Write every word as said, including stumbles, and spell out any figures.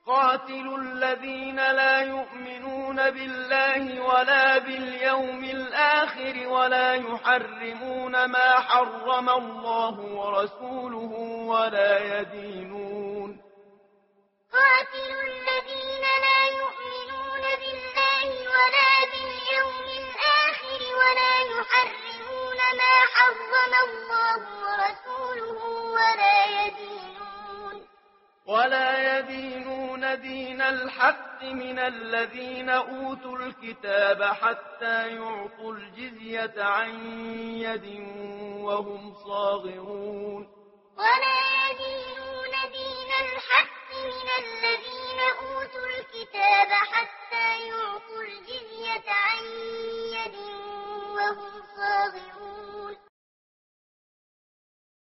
قاتلوا الذين لا يؤمنون بالله ولا باليوم الآخر ولا يحرمون ما حرم الله ورسوله ولا يدينون قاتلوا الذين لا يؤمنون بالله ولا باليوم الآخر ولا يحرمون ما حرم الله ورسوله ولا يدينون ولا يدينون دين الحق من الذين أوتوا الكتاب حتى يعطوا الجزية عن يد وهم صاغرون ولا يدينون دين الحق من الذين أوتوا الكتاب حتى يعطوا الجزية عن يد وهم صاغرون